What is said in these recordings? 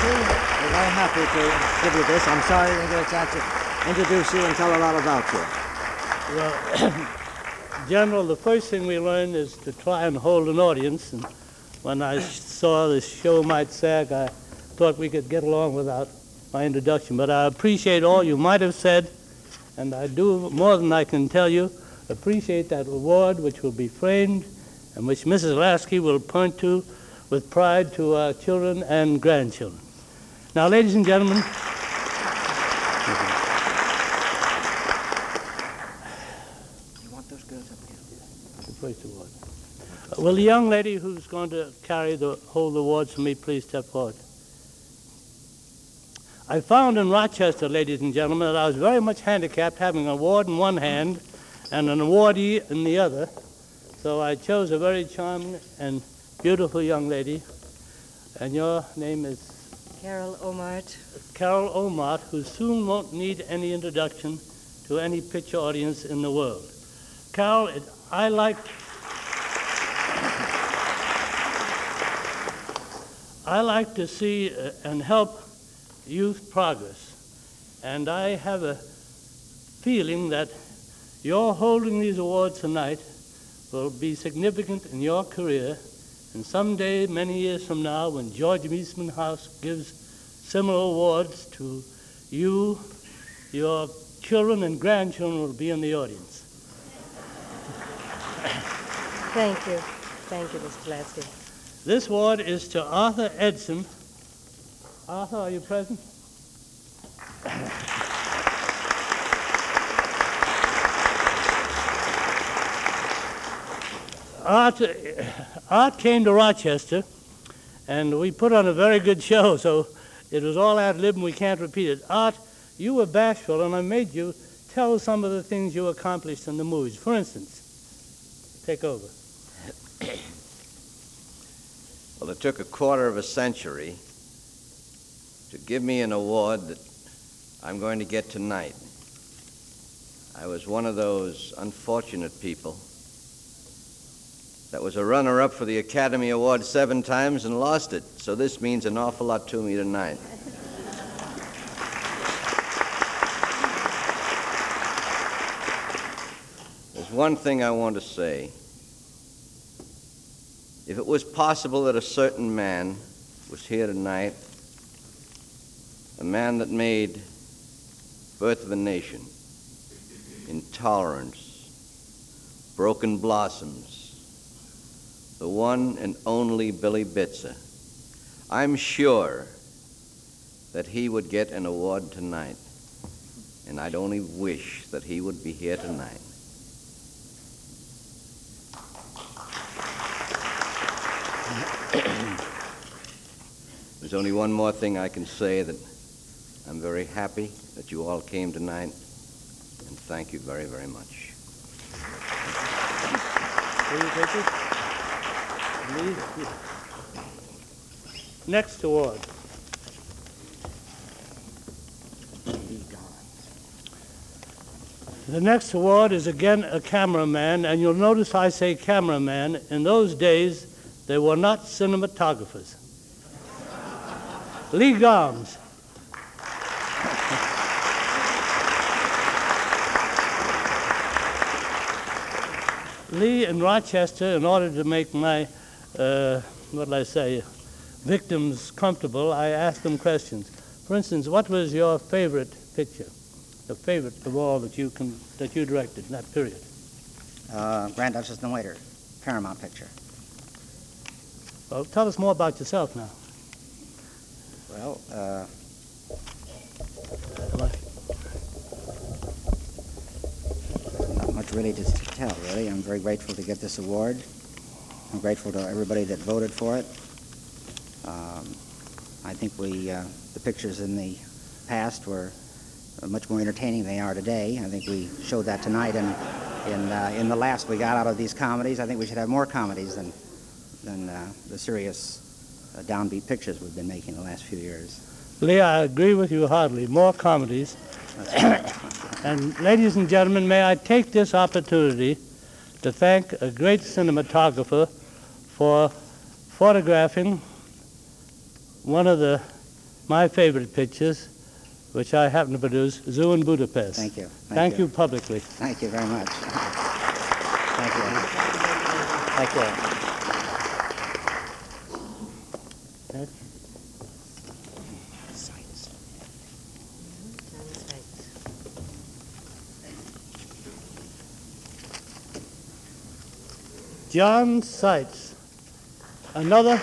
We're very happy to give you this. I'm sorry we didn't get a chance to introduce you and tell a lot about you. Well, General, the first thing we learned is to try and hold an audience. And when I saw the show might sag, I thought we could get along without my introduction. But I appreciate all you might have said, and I do more than I can tell you. Appreciate that award, which will be framed and which Mrs. Lasky will point to with pride to our children and grandchildren. Now, ladies and gentlemen, you want those girls up here? The first award. Will the young lady who's going to hold the awards for me please step forward? I found in Rochester, ladies and gentlemen, that I was very much handicapped having an award in one hand and an awardee in the other. So I chose a very charming and beautiful young lady. And your name is? Carol Omart. Carol Omart, who soon won't need any introduction to any picture audience in the world. Carol, I like to see and help youth progress. And I have a feeling that your holding these awards tonight will be significant in your career. And someday, many years from now, when George Eastman House gives similar awards to you, your children and grandchildren will be in the audience. Thank you. Thank you, Mr. Lasky. This award is to Arthur Edson. Arthur, are you present? Art came to Rochester, and we put on a very good show, so it was all ad-lib and we can't repeat it. Art, you were bashful, and I made you tell some of the things you accomplished in the movies. For instance, take over. Well, it took a quarter of a century to give me an award that I'm going to get tonight. I was one of those unfortunate people that was a runner-up for the Academy Award 7 times and lost it. So this means an awful lot to me tonight. There's one thing I want to say. If it was possible that a certain man was here tonight, a man that made Birth of a Nation, Intolerance, Broken Blossoms, the one and only Billy Bitzer, I'm sure that he would get an award tonight, and I'd only wish that he would be here tonight. There's only one more thing I can say, that I'm very happy that you all came tonight, and thank you very, very much. Will you take it? Next award. The next award is again a cameraman, and you'll notice I say cameraman. In those days, they were not cinematographers. Lee Gomes. Lee in Rochester, in order to make my, victims comfortable, I asked them questions. For instance, what was your favorite picture, the favorite of all that you directed in that period? Grand Duchess and the Waiter, Paramount picture. Well, tell us more about yourself now. Well, not much really to tell, really. I'm very grateful to get this award. I'm grateful to everybody that voted for it. I think the pictures in the past were much more entertaining than they are today. I think we showed that tonight, and in the laughs we got out of these comedies. I think we should have more comedies than the serious downbeat pictures we've been making the last few years. Lee, I agree with you heartily. More comedies. And ladies and gentlemen, may I take this opportunity to thank a great cinematographer for photographing one of the my favorite pictures, which I happen to produce, Zoo in Budapest. Thank you. Thank you publicly. Thank you very much. Thank you. Thank you. John Seitz, another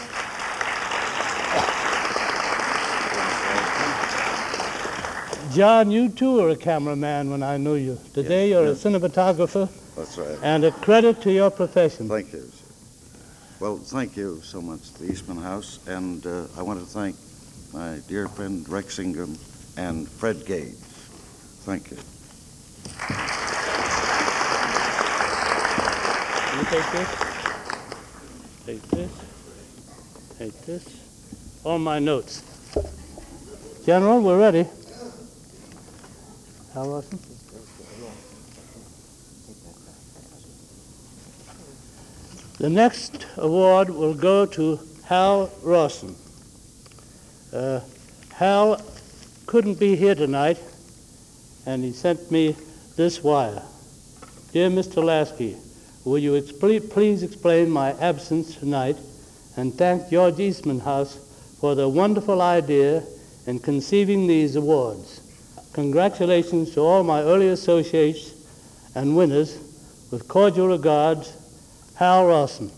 John, you too were a cameraman when I knew you. Today you're a cinematographer. That's right. And a credit to your profession. Thank you. Well, thank you so much to the Eastman House, and I want to thank my dear friend Rex Ingram and Fred Gage. Thank you. You take this, take this, take this. All my notes. General, we're ready. Hal Rawson? The next award will go to Hal Rawson. Hal couldn't be here tonight, and he sent me this wire. Dear Mr. Lasky, will you please explain my absence tonight and thank George Eastman House for the wonderful idea in conceiving these awards. Congratulations to all my early associates and winners. With cordial regards, Hal Rawson.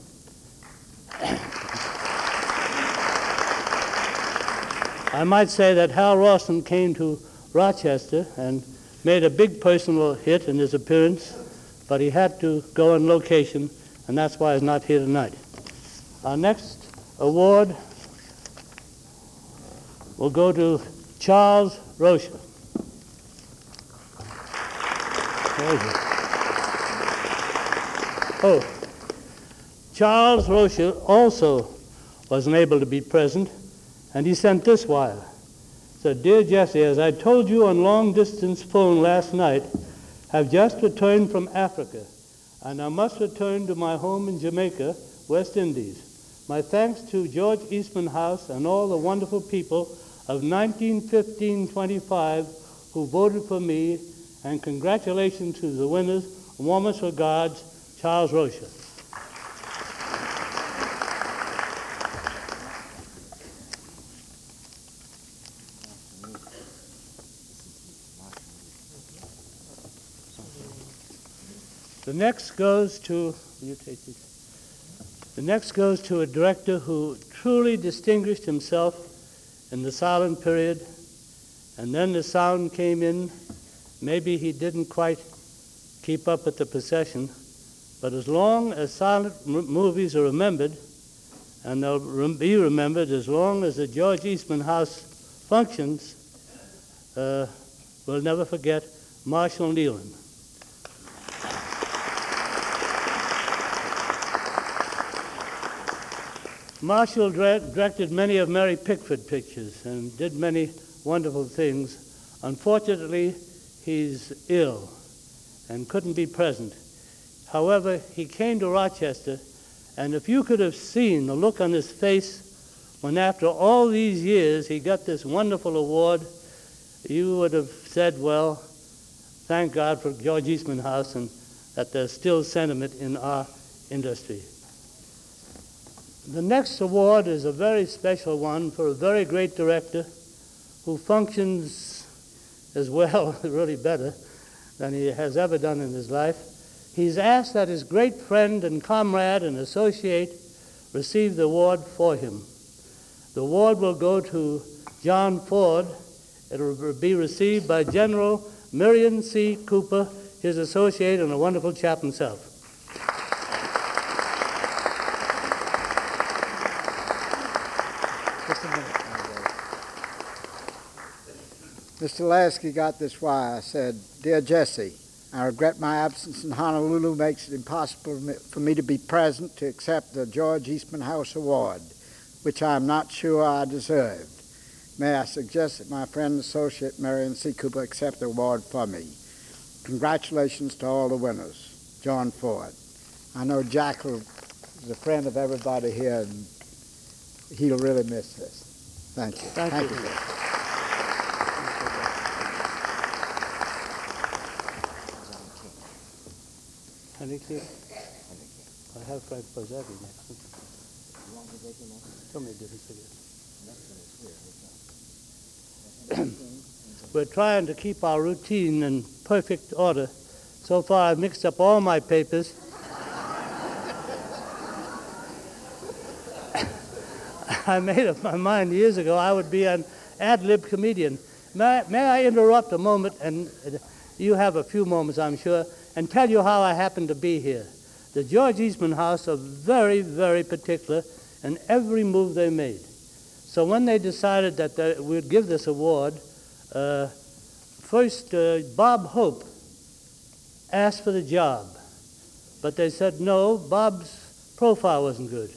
I might say that Hal Rawson came to Rochester and made a big personal hit in his appearance, but he had to go on location, and that's why he's not here tonight. Our next award will go to Charles Rocha. Oh, Charles Rocha also wasn't able to be present, and he sent this wire. Said, Dear Jesse, as I told you on long-distance phone last night, I've just returned from Africa, and I must return to my home in Jamaica, West Indies. My thanks to George Eastman House and all the wonderful people of 1915-25 who voted for me, and congratulations to the winners. Warmest regards, Charles Rocha. The next goes to, you take these. The next goes to a director who truly distinguished himself in the silent period, and then the sound came in. Maybe he didn't quite keep up with the procession, but as long as silent movies are remembered, and they'll be remembered as long as the George Eastman House functions, we'll never forget Marshall Nealon. Marshall directed many of Mary Pickford pictures and did many wonderful things. Unfortunately, he's ill and couldn't be present. However, he came to Rochester, and if you could have seen the look on his face when after all these years he got this wonderful award, you would have said, well, thank God for George Eastman House and that there's still sentiment in our industry. The next award is a very special one for a very great director who functions as well, really better, than he has ever done in his life. He's asked that his great friend and comrade and associate receive the award for him. The award will go to John Ford. It will be received by General Merion C. Cooper, his associate and a wonderful chap himself. Mr. Lasky got this wire. I said, Dear Jesse, I regret my absence in Honolulu makes it impossible for me to be present to accept the George Eastman House Award, which I am not sure I deserved. May I suggest that my friend and associate Merion C. Cooper accept the award for me. Congratulations to all the winners. John Ford. I know Jack is a friend of everybody here, and he'll really miss this. Thank you. Thank you. Henry King? I have Frank Borzage next. Tell me to We're trying to keep our routine in perfect order. So far, I've mixed up all my papers. I made up my mind years ago I would be an ad-lib comedian. May I interrupt a moment, and you have a few moments, I'm sure, and tell you how I happened to be here. The George Eastman House are very, very particular in every move they made. So when they decided that we'd give this award, first Bob Hope asked for the job, but they said no, Bob's profile wasn't good.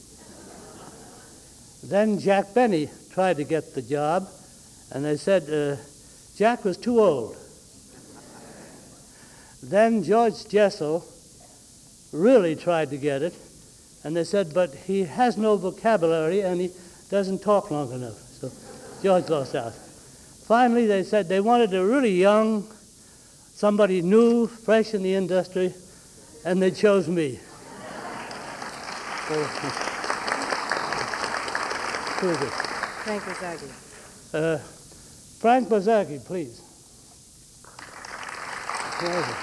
Then Jack Benny tried to get the job, and they said Jack was too old. Then George Jessel really tried to get it, and they said, but he has no vocabulary and he doesn't talk long enough. So George lost out. Finally, they said they wanted a really young, somebody new, fresh in the industry, and they chose me. Who is it? Frank Borzage. Frank Borzage, please. Where is it?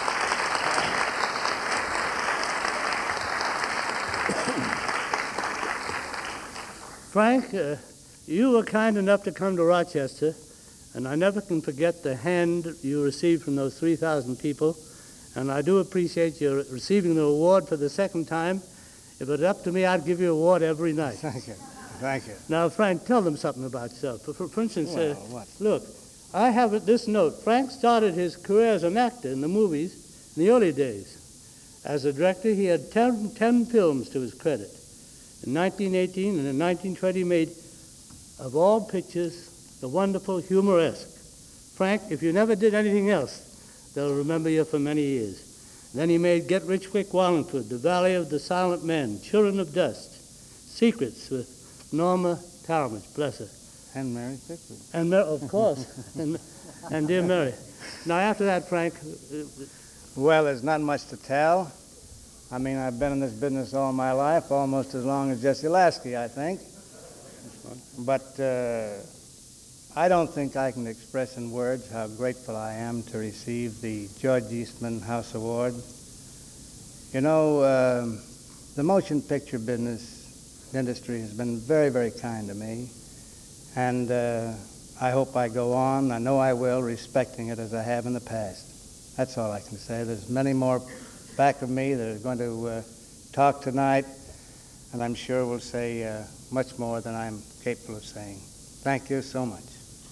Frank, you were kind enough to come to Rochester, and I never can forget the hand you received from those 3,000 people, and I do appreciate your receiving the award for the second time. If it was up to me, I'd give you an award every night. Thank you. Thank you. Now, Frank, tell them something about yourself. For instance, what? look, I have this note. Frank started his career as an actor in the movies in the early days. As a director, he had 10 films to his credit. In 1918 and in 1920, he made, of all pictures, the wonderful Humoresque. Frank, if you never did anything else, they'll remember you for many years. Then he made Get Rich Quick Wallingford, The Valley of the Silent Men, Children of Dust, Secrets with Norma Talmadge, bless her. And Mary Pickford. And of course, and dear Mary. Now after that, Frank. Well, there's not much to tell. I mean, I've been in this business all my life, almost as long as Jesse Lasky, I think. But I don't think I can express in words how grateful I am to receive the George Eastman House Award. You know, the motion picture business industry has been very, very kind to me. And I hope I go on, I know I will, respecting it as I have in the past. That's all I can say. There's many more back of me that are going to talk tonight, and I'm sure will say much more than I'm capable of saying. Thank you so much.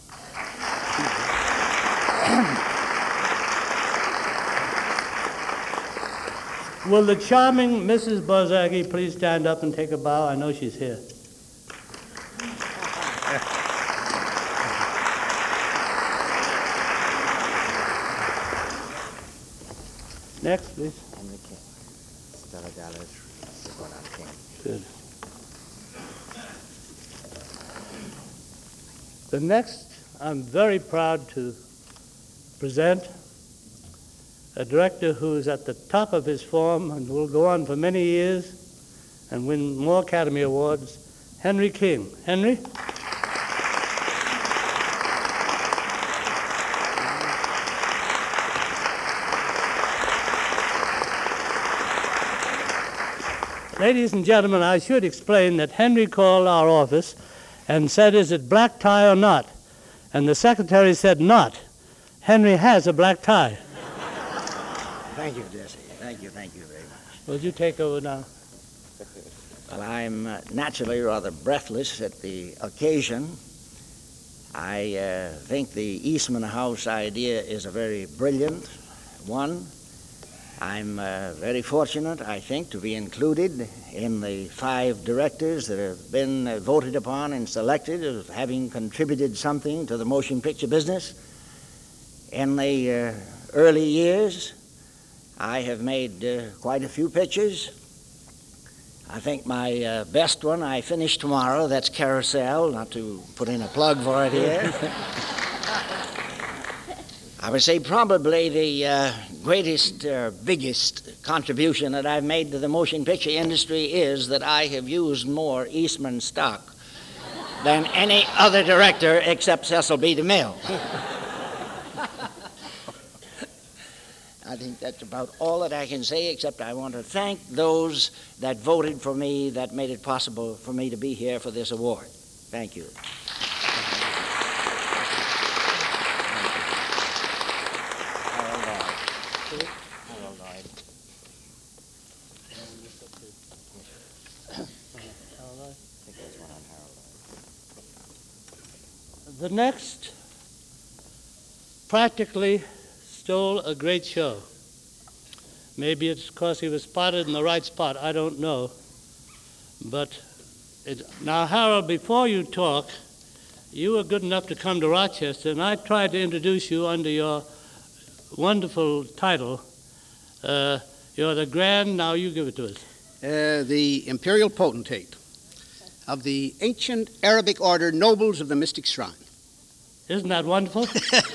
Will the charming Mrs. Borzage please stand up and take a bow? I know she's here. Next, please. Henry King. Stella Dallas, Bernard King. Good. The next, I'm very proud to present a director who's at the top of his form and will go on for many years and win more Academy Awards, Henry King. Henry? Ladies and gentlemen, I should explain that Henry called our office and said, is it black tie or not? And the secretary said not. Henry has a black tie. Thank you, Jesse. Thank you very much. Will you take over now? Well, I'm naturally rather breathless at the occasion. I think the Eastman House idea is a very brilliant one. I'm very fortunate, I think, to be included in the 5 directors that have been voted upon and selected as having contributed something to the motion picture business. In the early years, I have made quite a few pictures. I think my best one I finish tomorrow. That's Carousel, not to put in a plug for it here. I would say probably the greatest, biggest contribution that I've made to the motion picture industry is that I have used more Eastman stock than any other director except Cecil B. DeMille. I think that's about all that I can say, except I want to thank those that voted for me, that made it possible for me to be here for this award. Thank you. The next practically stole a great show. Maybe it's because he was spotted in the right spot, I don't know. But now, Harold, before you talk, you were good enough to come to Rochester, and I tried to introduce you under your wonderful title. You're the grand, now you give it to us. The imperial potentate of the ancient Arabic order Nobles of the Mystic Shrine. Isn't that wonderful?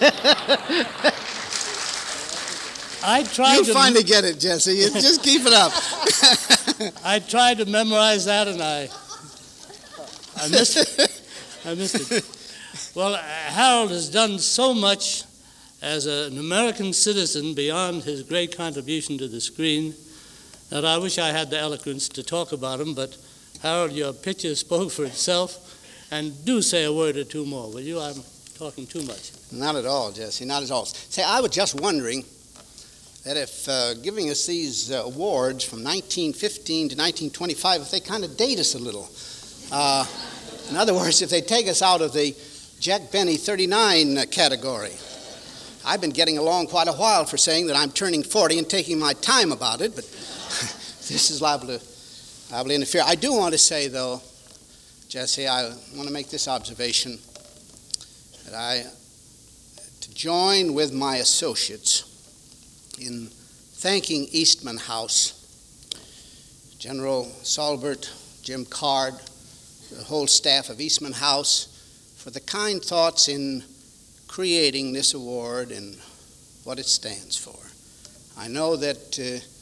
I tried You'll to finally get it, Jesse. Just keep it up. I tried to memorize that, and I missed it. I missed it. Well, Harold has done so much as an American citizen beyond his great contribution to the screen that I wish I had the eloquence to talk about him, but Harold, your picture spoke for itself, and do say a word or two more, will you? I'm talking too much. Not at all, Jesse, not at all. Say, I was just wondering that if giving us these awards from 1915 to 1925, if they kind of date us a little. In other words, if they take us out of the Jack Benny 39 category. I've been getting along quite a while for saying that I'm turning 40 and taking my time about it, but this is liable to interfere. I do want to say, though, Jesse, I want to make this observation, that to join with my associates in thanking Eastman House, General Salbert, Jim Card, the whole staff of Eastman House, for the kind thoughts in creating this award and what it stands for. I know that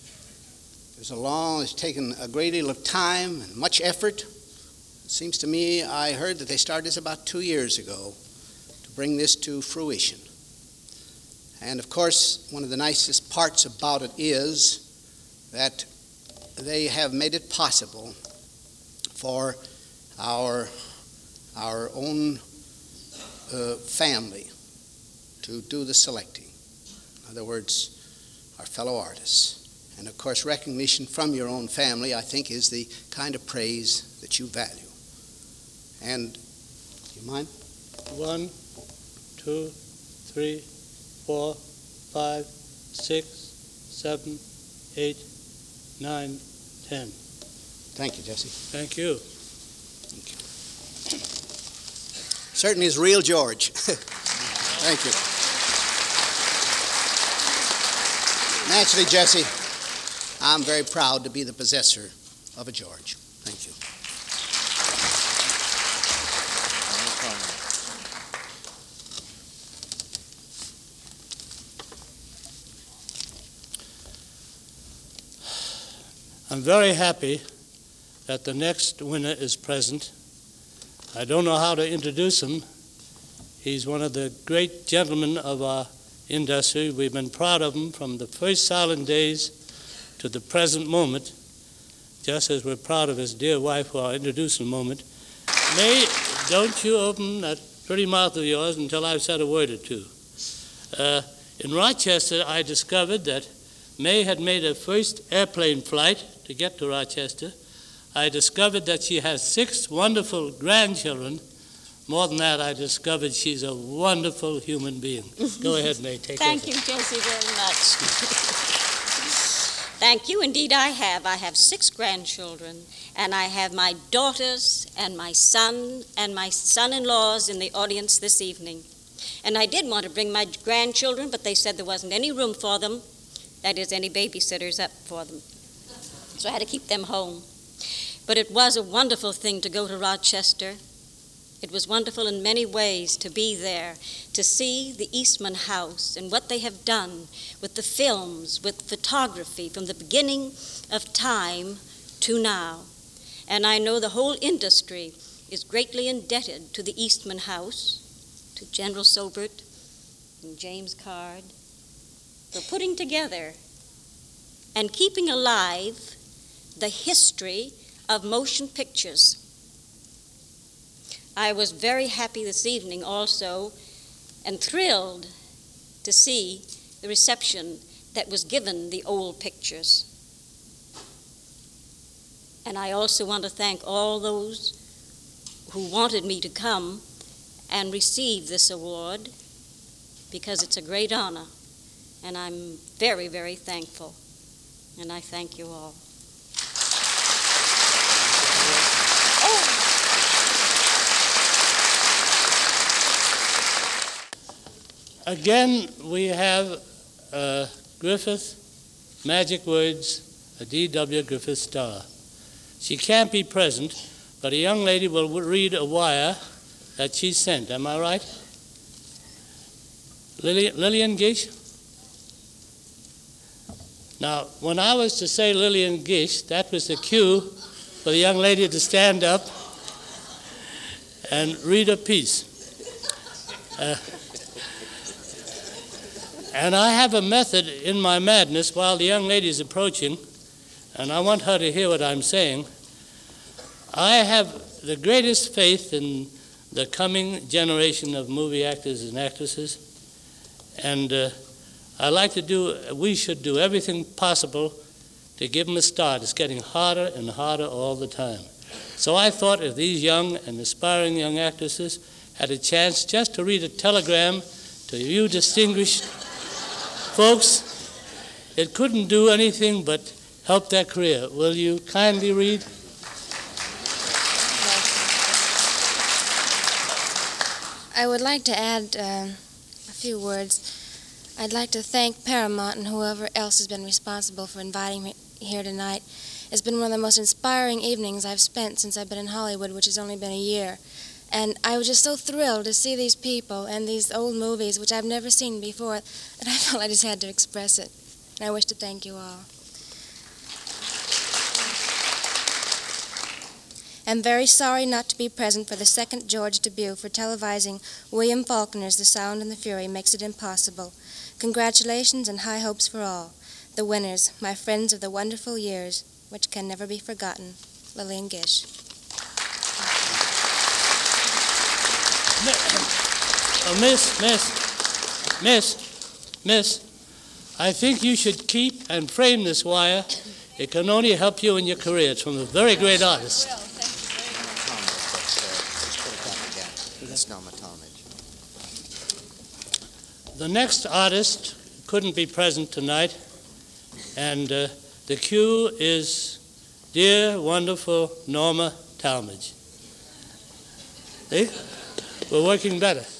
it's taken a great deal of time and much effort. It seems to me, I heard that they started this about 2 years ago to bring this to fruition. And of course, one of the nicest parts about it is that they have made it possible for our own family to do the selecting. In other words, our fellow artists. And of course, recognition from your own family, I think, is the kind of praise that you value. And, do you mind? 1, 2, 3, 4, 5, 6, 7, 8, 9, 10. Thank you, Jesse. Thank you. Thank you. Certainly is real George. Thank you. Naturally, Jesse, I'm very proud to be the possessor of a George. Thank you. I'm very happy that the next winner is present. I don't know how to introduce him. He's one of the great gentlemen of our industry. We've been proud of him from the first silent days to the present moment, just as we're proud of his dear wife, who I'll introduce in a moment. May, don't you open that pretty mouth of yours until I've said a word or two. In Rochester, I discovered that May had made her first airplane flight to get to Rochester. I discovered that she has 6 wonderful grandchildren. More than that, I discovered she's a wonderful human being. Go ahead, May, take Thank over. you, Jesse, very much. Thank you. Indeed, I have. I have 6 grandchildren, and I have my daughters and my son and my son-in-laws in the audience this evening. And I did want to bring my grandchildren, but they said there wasn't any room for them. That is, any babysitters up for them. So I had to keep them home. But it was a wonderful thing to go to Rochester. It was wonderful in many ways to be there, to see the Eastman House and what they have done with the films, with photography from the beginning of time to now. And I know the whole industry is greatly indebted to the Eastman House, to General Sobert and James Card, for putting together and keeping alive the history of motion pictures. I was very happy this evening also and thrilled to see the reception that was given the old pictures. And I also want to thank all those who wanted me to come and receive this award, because it's a great honor, and I'm very, very thankful. And I thank you all. Again, we have Griffith, Magic Words, a D.W. Griffith star. She can't be present, but a young lady will read a wire that she sent. Am I right? Lillian Gish? Now, when I was to say Lillian Gish, that was the cue for the young lady to stand up and read a piece. And I have a method in my madness while the young lady is approaching, and I want her to hear what I'm saying. I have the greatest faith in the coming generation of movie actors and actresses, and we should do everything possible to give them a start. It's getting harder and harder all the time. So I thought if these young and aspiring young actresses had a chance just to read a telegram to you distinguished folks, it couldn't do anything but help their career. Will you kindly read? I would like to add a few words. I'd like to thank Paramount and whoever else has been responsible for inviting me here tonight. It's been one of the most inspiring evenings I've spent since I've been in Hollywood, which has only been a year. And I was just so thrilled to see these people and these old movies, which I've never seen before, that I felt I just had to express it. And I wish to thank you all. I'm very sorry not to be present for the second George debut for televising William Faulkner's The Sound and the Fury Makes It Impossible. Congratulations and high hopes for all. The winners, my friends of the wonderful years, which can never be forgotten. Lillian Gish. Miss, I think you should keep and frame this wire. It can only help you in your career. It's from a very great artist. The next artist couldn't be present tonight, and the cue is dear, wonderful Norma Talmadge. See? We're working better.